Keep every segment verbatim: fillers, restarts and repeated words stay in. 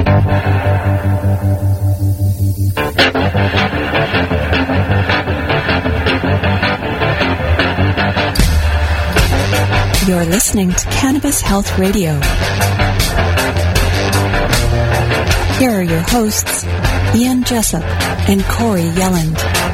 You're listening to Cannabis Health Radio. Here are your hosts, Ian Jessup and Corey Yelland.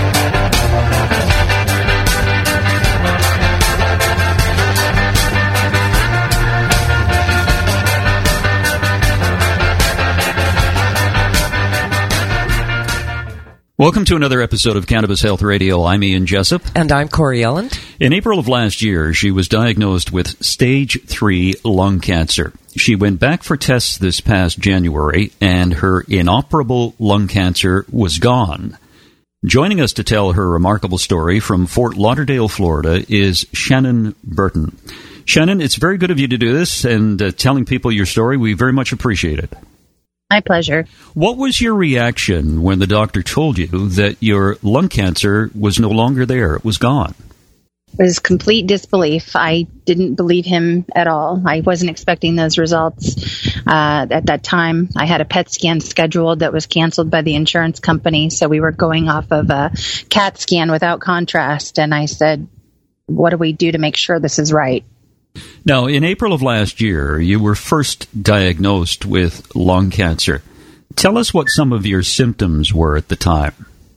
Welcome to another episode of Cannabis Health Radio. I'm Ian Jessup. And I'm Corey Yelland. In April of last year, she was diagnosed with stage three lung cancer. She went back for tests this past January, and her inoperable lung cancer was gone. Joining us to tell her remarkable story from Fort Lauderdale, Florida, is Shannon Burton. Shannon, it's very good of you to do this and uh, telling people your story. We very much appreciate it. My pleasure. What was your reaction when the doctor told you that your lung cancer was no longer there? It was gone. It was complete disbelief. I didn't believe him at all. I wasn't expecting those results. Uh, at that time, I had a P E T scan scheduled that was canceled by the insurance company, so we were going off of a CAT scan without contrast, and I said, what do we do to make sure this is right? Now, in April of last year, you were first diagnosed with lung cancer. Tell us what some of your symptoms were at the time.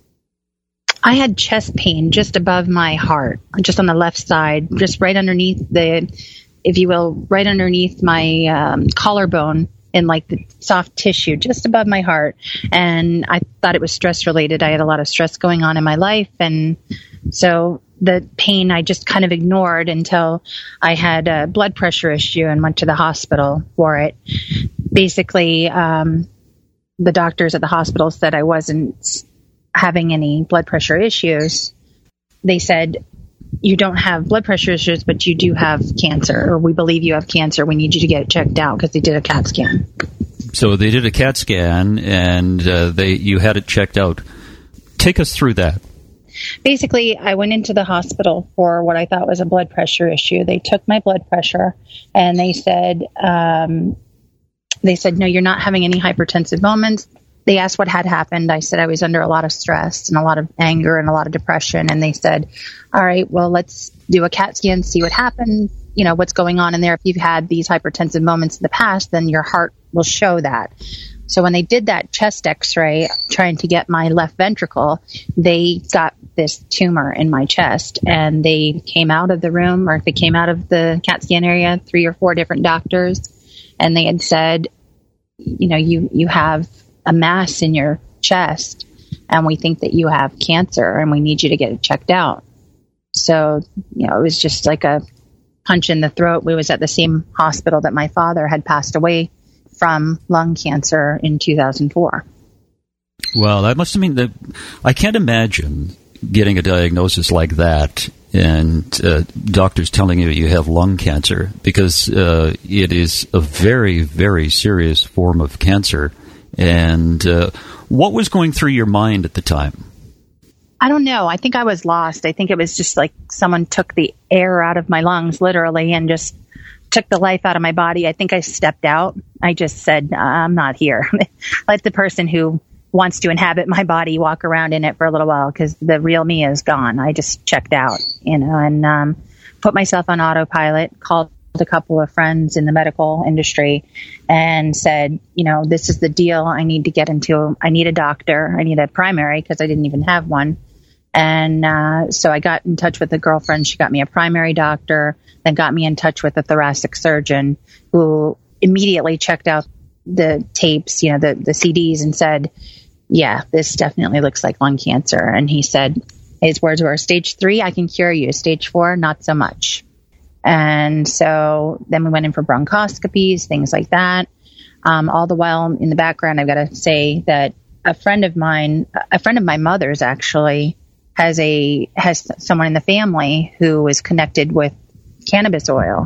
I had chest pain just above my heart, just on the left side, just right underneath the, if you will, right underneath my um, collarbone in like the soft tissue, just above my heart. And I thought it was stress related. I had a lot of stress going on in my life. And so the pain I just kind of ignored until I had a blood pressure issue and went to the hospital for it. Basically, um, the doctors at the hospital said I wasn't having any blood pressure issues. They said, you don't have blood pressure issues, but you do have cancer, or we believe you have cancer. We need you to get it checked out because they did a CAT scan. So they did a CAT scan and uh, they you had it checked out. Take us through that. Basically, I went into the hospital for what I thought was a blood pressure issue. They took my blood pressure and they said, um, they said, no, you're not having any hypertensive moments. They asked what had happened. I said I was under a lot of stress and a lot of anger and a lot of depression. And they said, all right, well, let's do a CAT scan, see what happened, you know, what's going on in there. If you've had these hypertensive moments in the past, then your heart will show that. So when they did that chest x-ray, trying to get my left ventricle, they got this tumor in my chest, and they came out of the room, or they came out of the CAT scan area, three or four different doctors, and they had said, you know, you, you have a mass in your chest, and we think that you have cancer, and we need you to get it checked out. So, you know, it was just like a punch in the throat. We was at the same hospital that my father had passed away from lung cancer in two thousand four. Well, that must have mean that I can't imagine getting a diagnosis like that and uh, doctors telling you you have lung cancer, because uh, it is a very, very serious form of cancer. And uh, what was going through your mind at the time? I don't know. I think I was lost. I think it was just like someone took the air out of my lungs, literally, and just took the life out of my body. I think I stepped out. I just said, I'm not here. Let the person who wants to inhabit my body walk around in it for a little while, because the real me is gone. I just checked out, you know, and um, put myself on autopilot, called a couple of friends in the medical industry and said, you know, this is the deal. I need to get into, I need a doctor. I need a primary, because I didn't even have one. And uh, so I got in touch with a girlfriend. She got me a primary doctor, then got me in touch with a thoracic surgeon who immediately checked out the tapes, you know, the, the C Ds, and said, yeah, this definitely looks like lung cancer. And he said, his words were, stage three, I can cure you. Stage four, not so much. And so then we went in for bronchoscopies, things like that. Um, all the while in the background, I've got to say that a friend of mine, a friend of my mother's actually has a, has someone in the family who is connected with cannabis oil.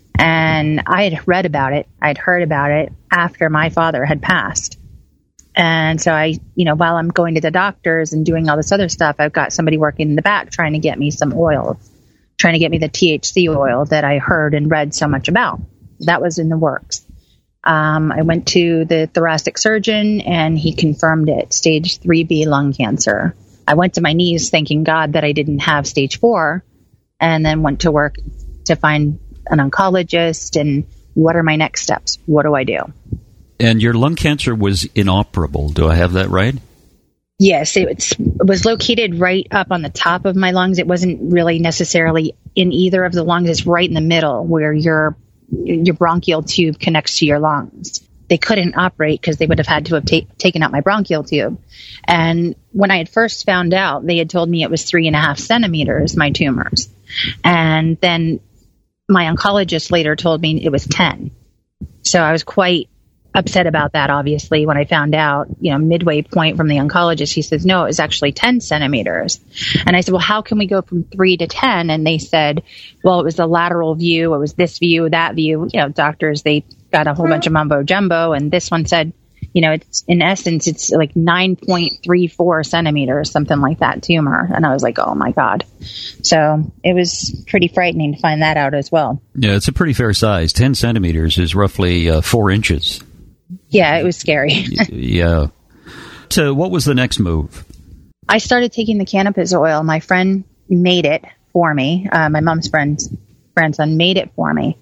And I had read about it. I'd heard about it after my father had passed. And so I, you know, while I'm going to the doctors and doing all this other stuff, I've got somebody working in the back trying to get me some oil, trying to get me the T H C oil that I heard and read so much about. That was in the works. Um, I went to the thoracic surgeon and he confirmed it, stage three B lung cancer. I went to my knees thanking God that I didn't have stage four, and then went to work to find an oncologist and what are my next steps? What do I do? And your lung cancer was inoperable. Do I have that right? Yes, it was located right up on the top of my lungs. It wasn't really necessarily in either of the lungs. It's right in the middle where your your bronchial tube connects to your lungs. They couldn't operate because they would have had to have ta- taken out my bronchial tube. And when I had first found out, they had told me it was three and a half centimeters, my tumors. And then my oncologist later told me it was ten. So I was quite upset about that, obviously, when I found out, you know, midway point from the oncologist, he says, no, it was actually ten centimeters. And I said, well, how can we go from three to ten? And they said, well, it was the lateral view. It was this view, that view. You know, doctors, they got a whole bunch of mumbo jumbo. And this one said, you know, it's in essence, it's like nine point three four centimeters, something like that tumor. And I was like, oh my God. So it was pretty frightening to find that out as well. Yeah, it's a pretty fair size. ten centimeters is roughly uh, four inches. Yeah, it was scary. Yeah. So what was the next move? I started taking the cannabis oil. My friend made it for me. Uh, my mom's friend's grandson made it for me.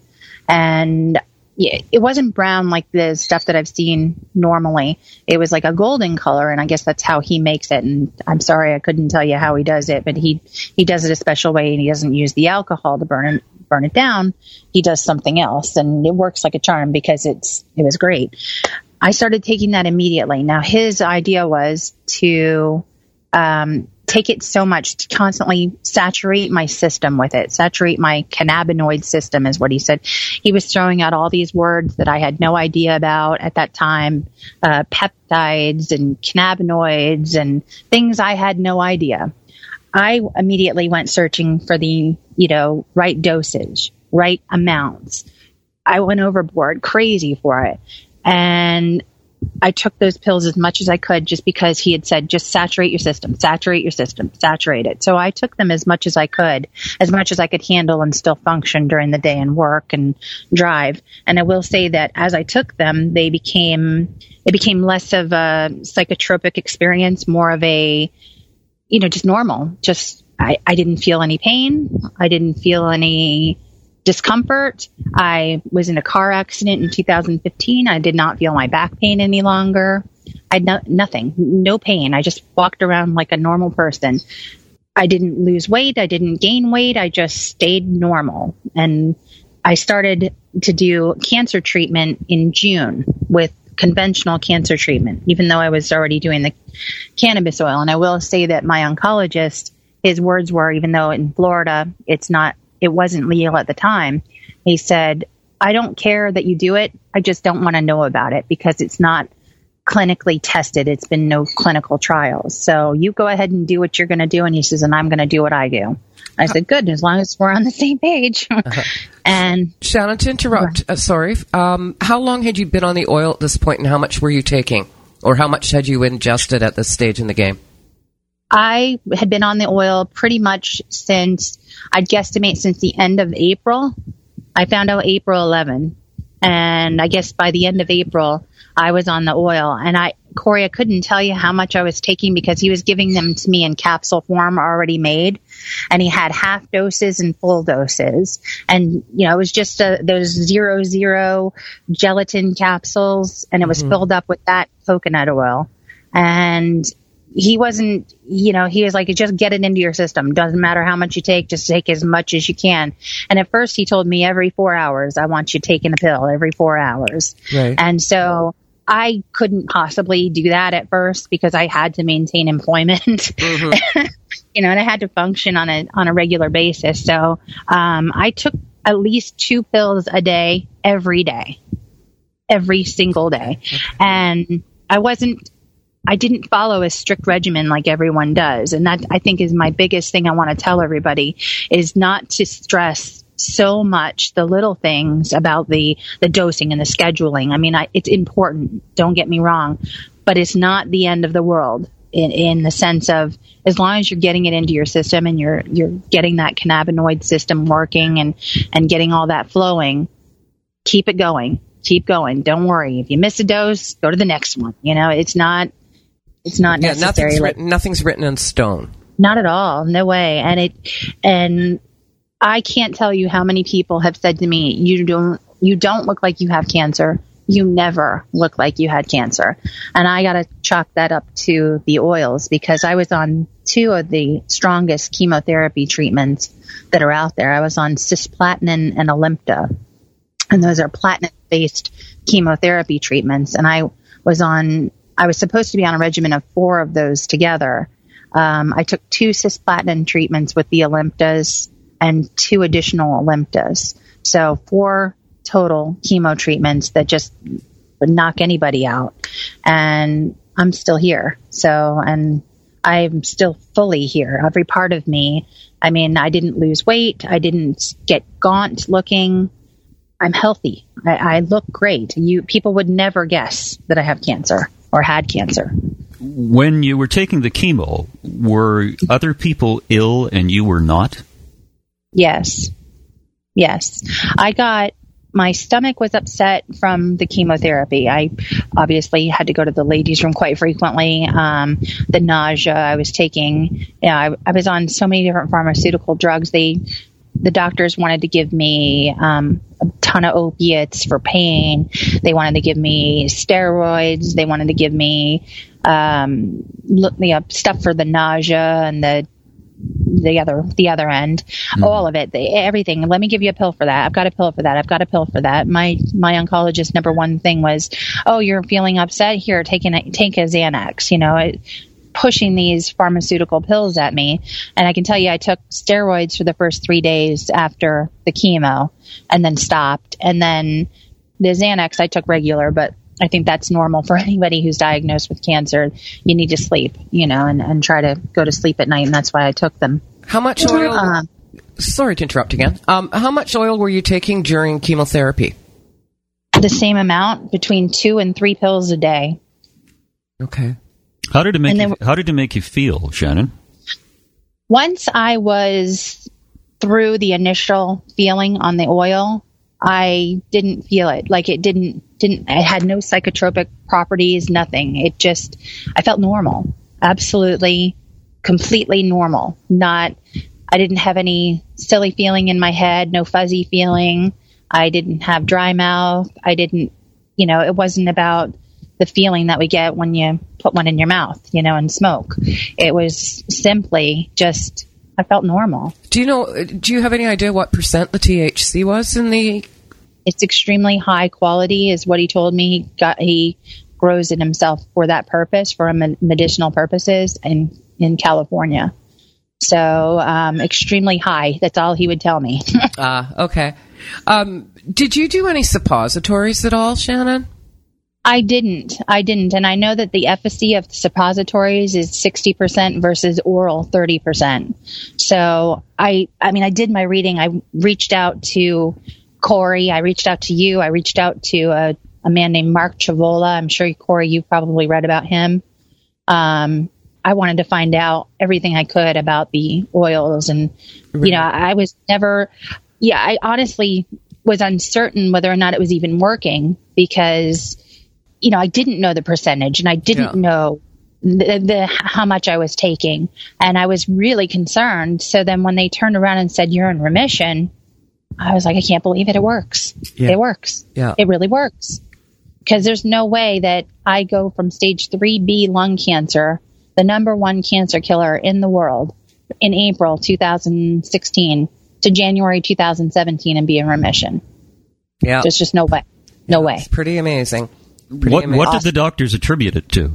And yeah, it wasn't brown like the stuff that I've seen normally. It was like a golden color, and I guess that's how he makes it. And I'm sorry I couldn't tell you how he does it, but he, he does it a special way, and he doesn't use the alcohol to burn it. burn it down. He does something else, and it works like a charm because it's it was great. I started taking that immediately. Now his idea was to um, take it so much to constantly saturate my system with it, saturate my cannabinoid system is what he said. He was throwing out all these words that I had no idea about at that time, uh, peptides and cannabinoids and things I had no idea. I immediately went searching for the, you know, right dosage, right amounts. I went overboard, crazy for it. And I took those pills as much as I could just because he had said, just saturate your system, saturate your system, saturate it. So I took them as much as I could, as much as I could handle and still function during the day and work and drive. And I will say that as I took them, they became, it became less of a psychotropic experience, more of a, you know, just normal. Just, I, I didn't feel any pain. I didn't feel any discomfort. I was in a car accident in two thousand fifteen. I did not feel my back pain any longer. I had no, nothing, no pain. I just walked around like a normal person. I didn't lose weight. I didn't gain weight. I just stayed normal. And I started to do cancer treatment in June with conventional cancer treatment, even though I was already doing the cannabis oil. And I will say that my oncologist, his words were, even though in Florida, it's not, it wasn't legal at the time. He said, I don't care that you do it. I just don't want to know about it because it's not clinically tested. It's been no clinical trials. So you go ahead and do what you're going to do. And he says, and I'm going to do what I do. I said, good, as long as we're on the same page. uh-huh. And Shannon, to interrupt, uh, sorry, um, how long had you been on the oil at this point, and how much were you taking? Or how much had you ingested at this stage in the game? I had been on the oil pretty much since, I'd guesstimate since the end of April. I found out April eleventh. And I guess by the end of April, I was on the oil. And I, Corey, I couldn't tell you how much I was taking because he was giving them to me in capsule form already made. And he had half doses and full doses. And, you know, it was just a, those zero, zero gelatin capsules. And it was mm-hmm. filled up with that coconut oil. And he wasn't, you know, he was like, just get it into your system. Doesn't matter how much you take, just take as much as you can. And at first he told me every four hours, I want you taking a pill every four hours. Right. And so I couldn't possibly do that at first because I had to maintain employment, mm-hmm. you know, and I had to function on a, on a regular basis. So, um, I took at least two pills a day, every day, every single day. And I wasn't, I didn't follow a strict regimen like everyone does. And that, I think, is my biggest thing I want to tell everybody is not to stress so much the little things about the, the dosing and the scheduling. I mean, I, it's important. Don't get me wrong. But it's not the end of the world in, in the sense of as long as you're getting it into your system and you're you're getting that cannabinoid system working and, and getting all that flowing, keep it going. keep going. Don't worry. If you miss a dose, go to the next one. You know, it's not, it's not yeah, necessary. Nothing's like, written, nothing's written in stone. Not at all. No way. And it, and I can't tell you how many people have said to me, you don't, you don't look like you have cancer. You never look like you had cancer. And I got to chalk that up to the oils, because I was on two of the strongest chemotherapy treatments that are out there. I was on cisplatin and Alimta, and those are platinum-based chemotherapy treatments. And I was on, I was supposed to be on a regimen of four of those together. Um, I took two cisplatin treatments with the Alimtas and two additional Alimtas. So four total chemo treatments that just would knock anybody out. And I'm still here. So, and I'm still fully here. Every part of me. I mean, I didn't lose weight. I didn't get gaunt looking. I'm healthy. I, I look great. You people would never guess that I have cancer or had cancer. When you were taking the chemo, were other people ill and you were not? Yes. Yes. I got, my stomach was upset from the chemotherapy. I obviously had to go to the ladies' room quite frequently. Um, the nausea I was taking, you know, I, I was on so many different pharmaceutical drugs. They, the doctors wanted to give me um, a ton of opiates for pain. They wanted to give me steroids. They wanted to give me um, look me up stuff for the nausea and the the other the other end, mm. all of it, they, everything. Let me give you a pill for that. I've got a pill for that. I've got a pill for that. My my oncologist number one thing was, oh, you're feeling upset? Here, take a take a Xanax. You know, it, pushing these pharmaceutical pills at me. And I can tell you, I took steroids for the first three days after the chemo, and then stopped. And then the Xanax I took regular, but I think that's normal for anybody who's diagnosed with cancer. You need to sleep, you know, and, and try to go to sleep at night, and that's why I took them. How much oil? Um, sorry to interrupt again. Um, how much oil were you taking during chemotherapy? The same amount, between two and three pills a day. Okay. How did it make? Then, you, how did it make you feel, Shannon? Once I was through the initial feeling on the oil, I didn't feel it. Like it didn't, didn't, it had no psychotropic properties, nothing. It just, I felt normal. Absolutely, completely normal. Not, I didn't have any silly feeling in my head, no fuzzy feeling. I didn't have dry mouth. I didn't, you know, it wasn't about the feeling that we get when you put one in your mouth, you know, and smoke. It was simply just, I felt normal. Do you know, do you have any idea what percent the T H C was in the... It's extremely high quality is what he told me. He got, he grows it himself for that purpose, for medicinal purposes in, in California. So, um, extremely high. That's all he would tell me. Ah, uh, okay. Um, did you do any suppositories at all, Shannon? I didn't. I didn't. And I know that the efficacy of suppositories is sixty percent versus oral thirty percent. So I, I mean, I did my reading. I reached out to Corey. I reached out to you. I reached out to a, a man named Mark Chavola. I'm sure, Corey, you've probably read about him. Um, I wanted to find out everything I could about the oils. And, right. you know, I was never, yeah, I honestly was uncertain whether or not it was even working because, you know, I didn't know the percentage and I didn't yeah. know the, the how much I was taking. And I was really concerned. So then when they turned around and said, you're in remission, I was like, I can't believe it. It works. Yeah. It works. Yeah. It really works. Because there's no way that I go from stage three B lung cancer, the number one cancer killer in the world, in April two thousand sixteen to January two thousand seventeen and be in remission. Yeah. There's just no way. No yeah, way. It's pretty amazing. Pretty what amazing. What did the doctors attribute it to?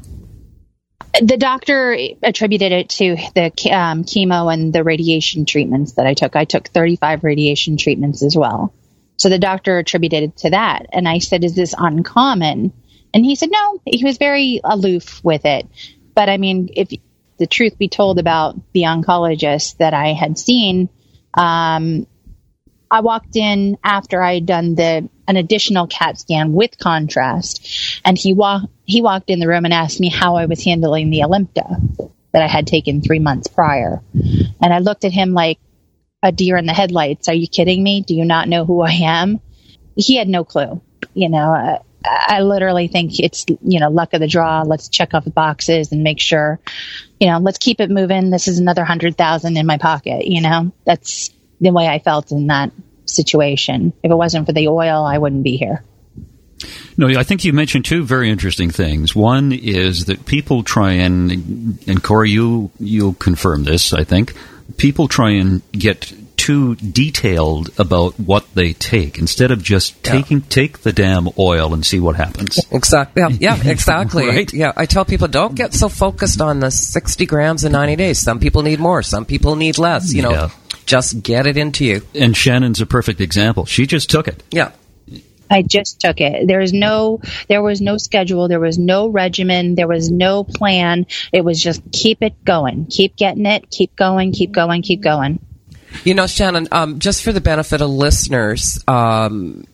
The doctor attributed it to the um, chemo and the radiation treatments that I took. I took thirty-five radiation treatments as well. So the doctor attributed it to that. And I said, is this uncommon? And he said, no, he was very aloof with it. But I mean, if the truth be told about the oncologist that I had seen, um, I walked in after I had done the an additional CAT scan with contrast, and he walked he walked in the room and asked me how I was handling the Alimta that I had taken three months prior. And I looked at him like a deer in the headlights. Are you kidding me? Do you not know who I am? He had no clue. you know, I, I literally think it's, you know, luck of the draw. Let's check off the boxes and make sure, you know, let's keep it moving. This is another hundred thousand in my pocket. You know, that's the way I felt in that situation. If it wasn't for the oil, I wouldn't be here. No, I think you mentioned two very interesting things. One is that people try and, and Corey, you, you'll confirm this, I think, people try and get too detailed about what they take instead of just taking, yeah. take the damn oil and see what happens. Exactly. Yeah, yeah exactly. Right? Yeah, I tell people, don't get so focused on the sixty grams in ninety days. Some people need more. Some people need less. You know, yeah. just get it into you. And Shannon's a perfect example. She just took it. Yeah. I just took it. There was no, there was no schedule. There was no regimen. There was no plan. It was just keep it going. Keep getting it. Keep going. Keep going. Keep going. You know, Shannon, um, just for the benefit of listeners, um,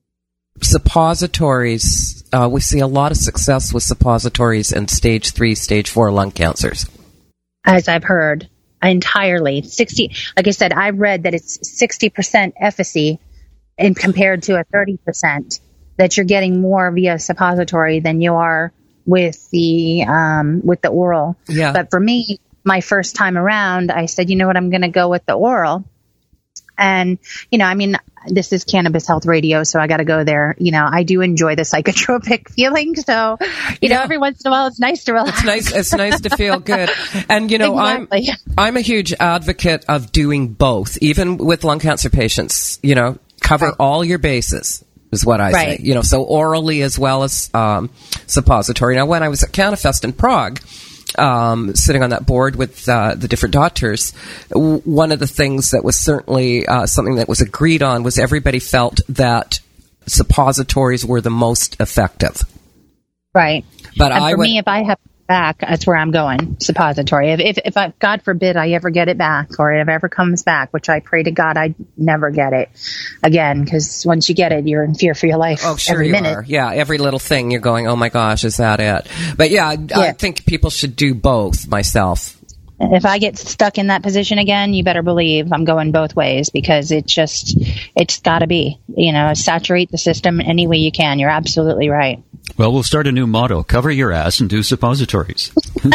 suppositories, uh, we see a lot of success with suppositories in stage three, stage four lung cancers. As I've heard, entirely. sixty, like I said, I read that it's sixty percent efficacy and compared to a thirty percent, that you're getting more via suppository than you are with the um, with the oral. Yeah. But for me, my first time around, I said, you know what, I'm going to go with the oral. And, you know, I mean, this is Cannabis Health Radio, so I got to go there. You know, I do enjoy the psychotropic feeling. So, you yeah. know, every once in a while, it's nice to relax. It's nice. It's nice to feel good. And, you know, exactly. I'm, I'm a huge advocate of doing both, even with lung cancer patients, you know, cover right. all your bases is what I right. say. You know, so orally as well as um, suppository. Now, when I was at Canifest in Prague, Um, sitting on that board with uh, the different doctors, w- one of the things that was certainly uh, something that was agreed on was everybody felt that suppositories were the most effective. Right. But and I for went- me, if I have back, that's where I'm going, suppository. If, if, if I, God forbid, I ever get it back, or if it ever comes back, which I pray to God I never get it again, because once you get it, you're in fear for your life. Oh, sure every you minute. are. Yeah, every little thing you're going, oh my gosh, is that it? But yeah, I, yeah. I think people should do both myself. If I get stuck in that position again, you better believe I'm going both ways, because it just, it's got to be, you know, saturate the system any way you can. You're absolutely right. Well, we'll start a new motto: cover your ass and do suppositories.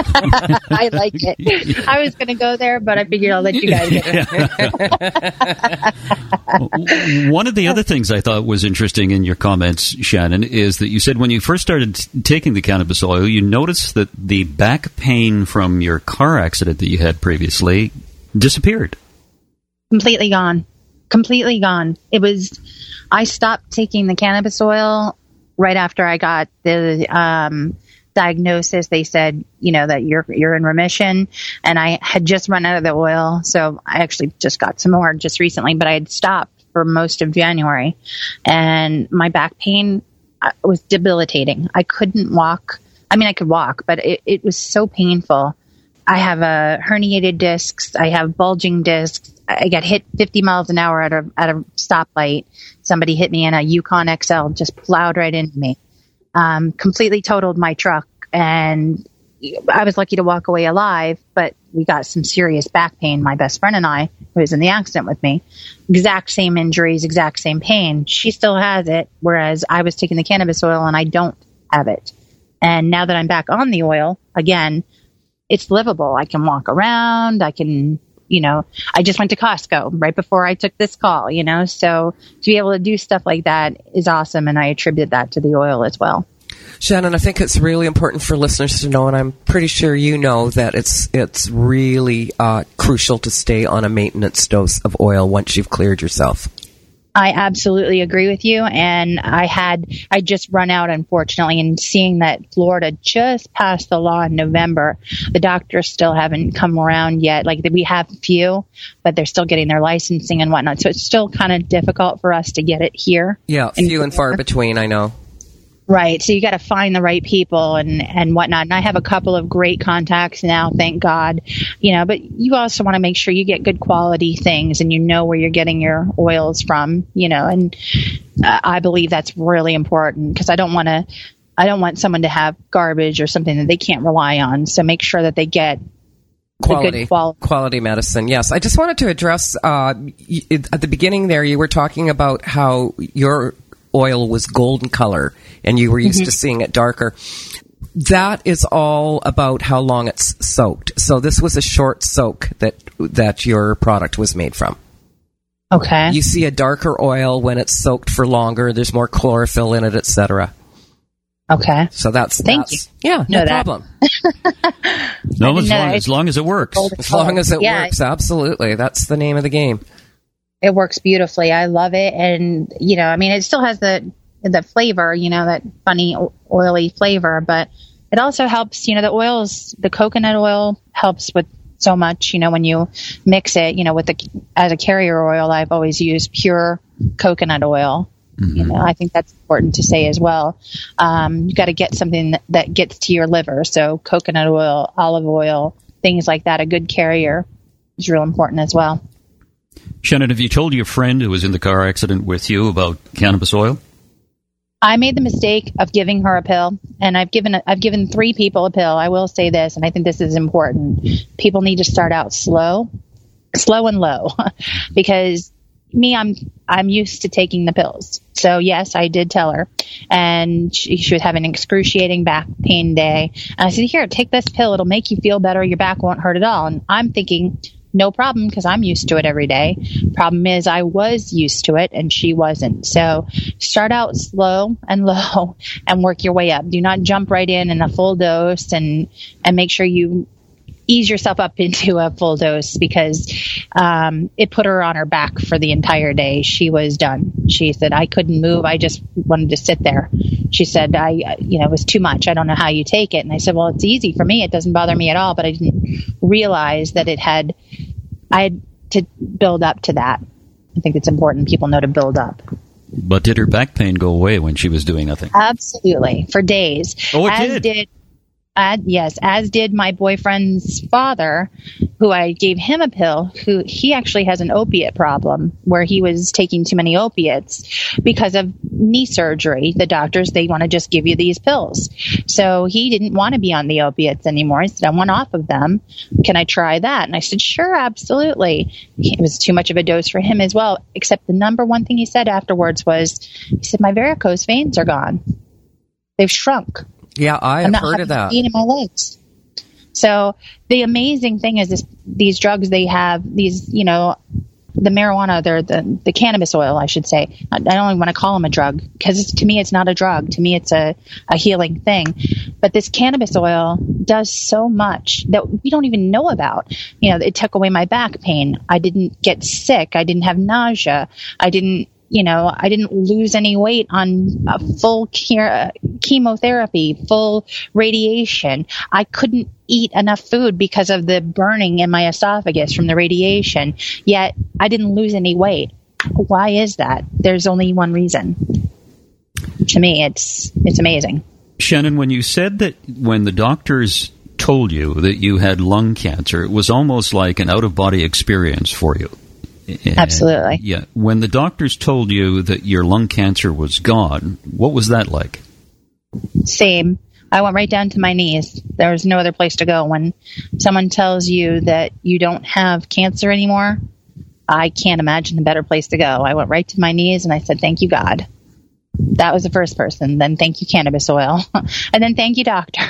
I like it. I was going to go there, but I figured I'll let you guys get it. One of the other things I thought was interesting in your comments, Shannon, is that you said when you first started taking the cannabis oil, you noticed that the back pain from your car accident that you had previously disappeared. Completely gone. Completely gone. It was, I stopped taking the cannabis oil right after I got the um, diagnosis. They said, you know, that you're you're in remission, and I had just run out of the oil, so I actually just got some more just recently. But I had stopped for most of January, and my back pain was debilitating. I couldn't walk. I mean, I could walk, but it, it was so painful. I have a herniated discs. I have bulging discs. I got hit fifty miles an hour at a at a stoplight. Somebody hit me in a Yukon X L, just plowed right into me. Um, completely totaled my truck, and I was lucky to walk away alive, but we got some serious back pain. My best friend and I, who was in the accident with me, exact same injuries, exact same pain. She still has it, whereas I was taking the cannabis oil and I don't have it. And now that I'm back on the oil again, it's livable. I can walk around. I can, you know, I just went to Costco right before I took this call, you know, so to be able to do stuff like that is awesome. And I attribute that to the oil as well. Shannon, I think it's really important for listeners to know, and I'm pretty sure you know, that it's it's really uh, crucial to stay on a maintenance dose of oil once you've cleared yourself. I absolutely agree with you. And I had, I just run out, unfortunately, and seeing that Florida just passed the law in November, the doctors still haven't come around yet. Like, we have a few, but they're still getting their licensing and whatnot. So it's still kind of difficult for us to get it here. Yeah, few and far between, I know. Right. So you got to find the right people and, and whatnot. And I have a couple of great contacts now, thank God, you know, but you also want to make sure you get good quality things and you know where you're getting your oils from, you know, and uh, I believe that's really important, because I don't want to, I don't want someone to have garbage or something that they can't rely on. So make sure that they get Quality, qual- quality medicine. Yes. I just wanted to address, uh, y- at the beginning there, you were talking about how your oil was golden color and you were used mm-hmm. to seeing it darker. That is all about how long it's soaked. So this was a short soak that that your product was made from. Okay. You see a darker oil when it's soaked for longer. There's more chlorophyll in it, et cetera. Okay. So that's thank that's, you. Yeah, no know problem. no, as long, as long as it works. As long as it yeah. works, absolutely. That's the name of the game. It works beautifully. I love it, and you know, I mean, it still has the the flavor, you know, that funny oily flavor, but it also helps. You know, the oils, the coconut oil helps with so much. You know, when you mix it, you know, with the as a carrier oil, I've always used pure coconut oil. Mm-hmm. You know, I think that's important to say as well. Um, you got to get something that, that gets to your liver. So coconut oil, olive oil, things like that. A good carrier is real important as well. Shannon, have you told your friend who was in the car accident with you about cannabis oil? I made the mistake of giving her a pill, and I've given a, I've given three people a pill. I will say this, and I think this is important. People need to start out slow, slow and low, because me, I'm I'm used to taking the pills. So yes, I did tell her, and she, she would have an excruciating back pain day. And I said, "Here, take this pill. It'll make you feel better. Your back won't hurt at all." And I'm thinking, no problem, because I'm used to it every day. Problem is, I was used to it, and she wasn't. So start out slow and low, and work your way up. Do not jump right in in a full dose, and and make sure you ease yourself up into a full dose, because um, it put her on her back for the entire day. She was done. She said, I couldn't move. I just wanted to sit there. She said, I, you know, it was too much. I don't know how you take it. And I said, well, it's easy for me. It doesn't bother me at all. But I didn't realize that it had, I had to build up to that. I think it's important people know to build up. But did her back pain go away when she was doing nothing? Absolutely. For days. Oh, it as did? did As, yes, as did my boyfriend's father, who I gave him a pill, who he actually has an opiate problem where he was taking too many opiates because of knee surgery. The doctors, they want to just give you these pills. So he didn't want to be on the opiates anymore. He said, I want off of them. Can I try that? And I said, sure, absolutely. It was too much of a dose for him as well, except the number one thing he said afterwards was, he said, my varicose veins are gone. They've shrunk. Yeah, I have heard of that. Pain in my legs. So the amazing thing is this: these drugs, they have these, you know, the marijuana, they're the the cannabis oil, I should say. I, I don't even want to call them a drug, because to me it's not a drug. To me, it's a a healing thing. But this cannabis oil does so much that we don't even know about. You know, it took away my back pain. I didn't get sick. I didn't have nausea. I didn't. You know, I didn't lose any weight on a full ke- chemotherapy, full radiation. I couldn't eat enough food because of the burning in my esophagus from the radiation, yet I didn't lose any weight. Why is that? There's only one reason. To me, it's it's amazing. Shannon, when you said that when the doctors told you that you had lung cancer, it was almost like an out-of-body experience for you. Absolutely. Uh, yeah. When the doctors told you that your lung cancer was gone, what was that like? Same. I went right down to my knees. There was no other place to go. When someone tells you that you don't have cancer anymore, I can't imagine a better place to go. I went right to my knees and I said, thank you, God. That was the first person. Then thank you, cannabis oil. And then thank you, doctor.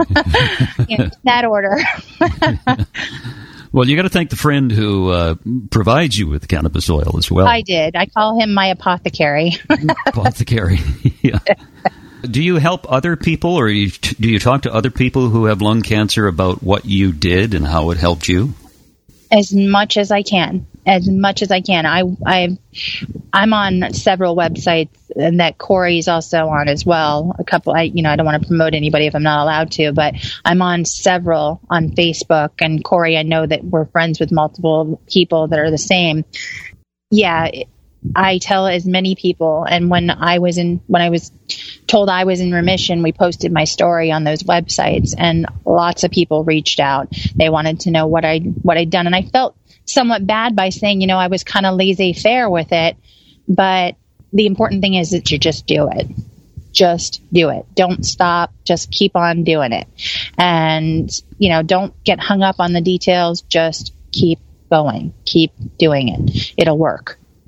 In that order. Well, you got to thank the friend who uh, provides you with cannabis oil as well. I did. I call him my apothecary. Apothecary. Yeah. Do you help other people, or you, do you talk to other people who have lung cancer about what you did and how it helped you? As much as I can. As much as I can. I, I, I'm on several websites, and that Corey's also on as well. A couple, I, you know, I don't want to promote anybody if I'm not allowed to, but I'm on several on Facebook. And Corey, I know that we're friends with multiple people that are the same. Yeah, I tell as many people. And when I was in, when I was told I was in remission, we posted my story on those websites, and lots of people reached out. They wanted to know what I, what I'd done, and I felt somewhat bad by saying, you know, I was kind of laissez-faire with it, but the important thing is that you just do it. Just do it. Don't stop. Just keep on doing it. And, you know, don't get hung up on the details. Just keep going. Keep doing it. It'll work.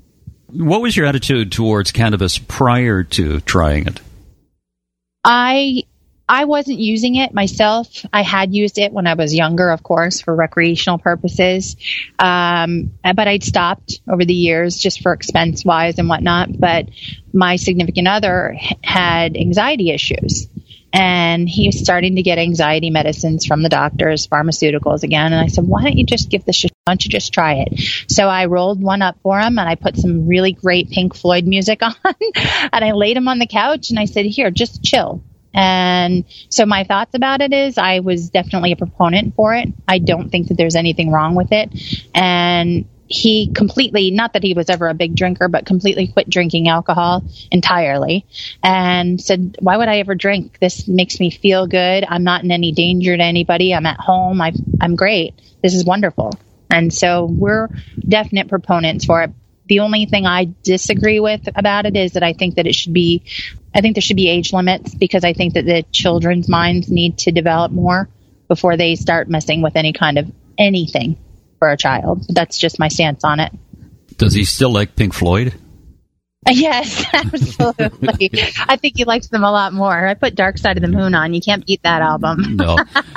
What was your attitude towards cannabis prior to trying it? I I wasn't using it myself. I had used it when I was younger, of course, for recreational purposes. Um, but I'd stopped over the years just for expense wise and whatnot. But my significant other had anxiety issues. And he was starting to get anxiety medicines from the doctors, pharmaceuticals again. And I said, why don't you just give this, why don't you just try it? So I rolled one up for him and I put some really great Pink Floyd music on and I laid him on the couch and I said, here, just chill. And so my thoughts about it is I was definitely a proponent for it. I don't think that there's anything wrong with it. And he completely, not that he was ever a big drinker, but completely quit drinking alcohol entirely and said, why would I ever drink? This makes me feel good. I'm not in any danger to anybody. I'm at home. I, I'm great. This is wonderful. And so we're definite proponents for it. The only thing I disagree with about it is that I think that it should be, I think there should be age limits because I think that the children's minds need to develop more before they start messing with any kind of anything for a child. That's just my stance on it. Does he still like Pink Floyd? Yes, absolutely. I think he likes them a lot more. I put Dark Side of the Moon on. You can't beat that album. No.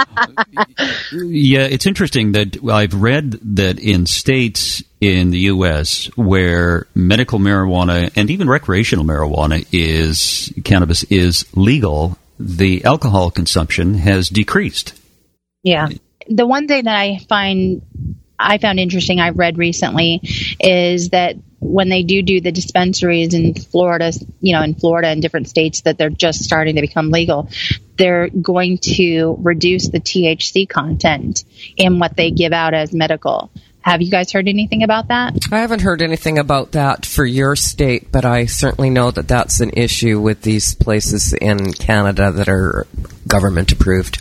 Yeah, it's interesting that I've read that in states in the U S where medical marijuana and even recreational marijuana is, cannabis is legal, the alcohol consumption has decreased. Yeah. The one thing that I find I found interesting, I read recently, is that when they do do the dispensaries in Florida, you know, in Florida and different states that they're just starting to become legal, they're going to reduce the T H C content in what they give out as medical. Have you guys heard anything about that? I haven't heard anything about that for your state, but I certainly know that that's an issue with these places in Canada that are government approved.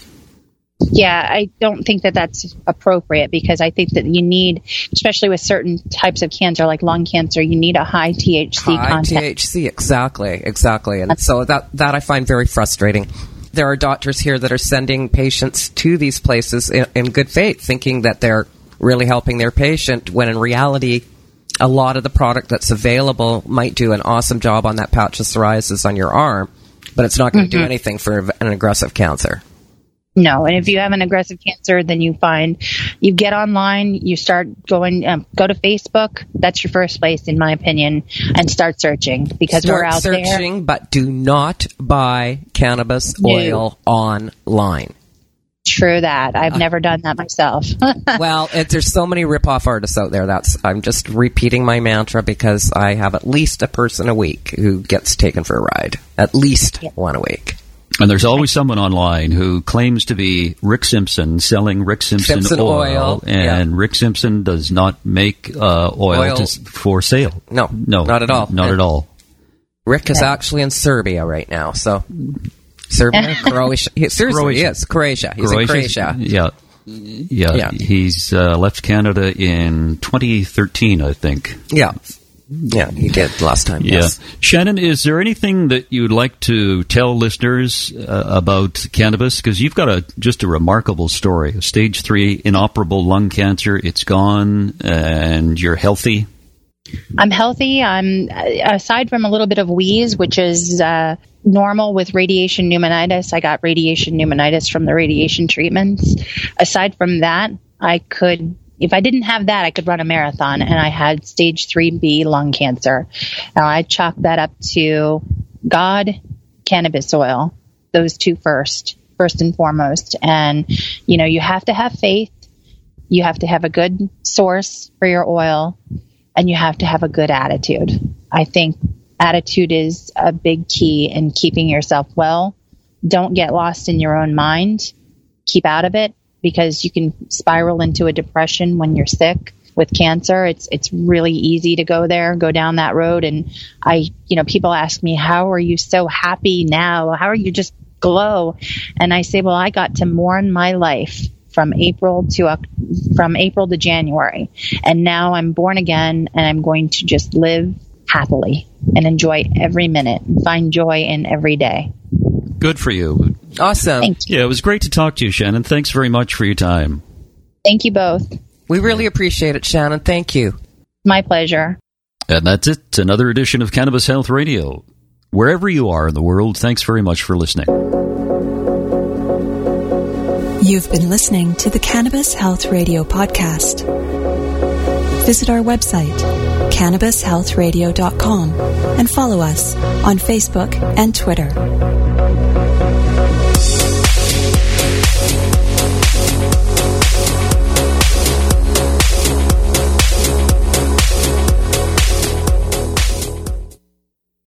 Yeah, I don't think that that's appropriate because I think that you need, especially with certain types of cancer like lung cancer, you need a high T H C high content. T H C, exactly, exactly. And so that, that I find very frustrating. There are doctors here that are sending patients to these places in, in good faith, thinking that they're really helping their patient, when in reality, a lot of the product that's available might do an awesome job on that patch of psoriasis on your arm, but it's not going to mm-hmm. do anything for an aggressive cancer. No, and if you have an aggressive cancer, then you find, you get online, you start going, um, go to Facebook. That's your first place, in my opinion, and start searching because start we're out searching, there. Searching, but do not buy cannabis no. oil online. True that. I've uh, never done that myself. Well, it, there's so many rip-off artists out there. That's I'm just repeating my mantra because I have at least a person a week who gets taken for a ride. At least yeah. one a week. And there's always someone online who claims to be Rick Simpson selling Rick Simpson, Simpson oil, oil, and yeah. Rick Simpson does not make uh, oil, oil. To, for sale. No, no, not at all. Not and at all. Rick is actually in Serbia right now, so Serbia, Croatia. He, seriously, Croatia. Yes, Croatia. He's Croatia, in Croatia. Yeah. yeah, yeah. He's uh, left Canada in twenty thirteen, I think. Yeah. Yeah, he did last time. Yeah. Yes. Shannon, is there anything that you'd like to tell listeners uh, about cannabis? Because you've got a just a remarkable story. Stage three inoperable lung cancer. It's gone, and you're healthy. I'm healthy. I'm aside from a little bit of wheeze, which is uh, normal with radiation pneumonitis. I got radiation pneumonitis from the radiation treatments. Aside from that, I could. If I didn't have that, I could run a marathon, and I had stage three B lung cancer. Now, I chalk that up to God, cannabis oil, those two first, first and foremost. And, you know, you have to have faith. You have to have a good source for your oil, and you have to have a good attitude. I think attitude is a big key in keeping yourself well. Don't get lost in your own mind. Keep out of it. Because you can spiral into a depression when you're sick with cancer. It's it's really easy to go there, go down that road. And I, you know, people ask me, how are you so happy now? How are you just glow? And I say, well, I got to mourn my life from April to from April to January, and now I'm born again, and I'm going to just live happily and enjoy every minute and find joy in every day. Good for you. Awesome. Thank you. Yeah, it was great to talk to you, Shannon. Thanks very much for your time. Thank you both. We really appreciate it, Shannon. Thank you. My pleasure. And that's it. Another edition of Cannabis Health Radio. Wherever you are in the world, thanks very much for listening. You've been listening to the Cannabis Health Radio podcast. Visit our website, cannabis health radio dot com, and follow us on Facebook and Twitter.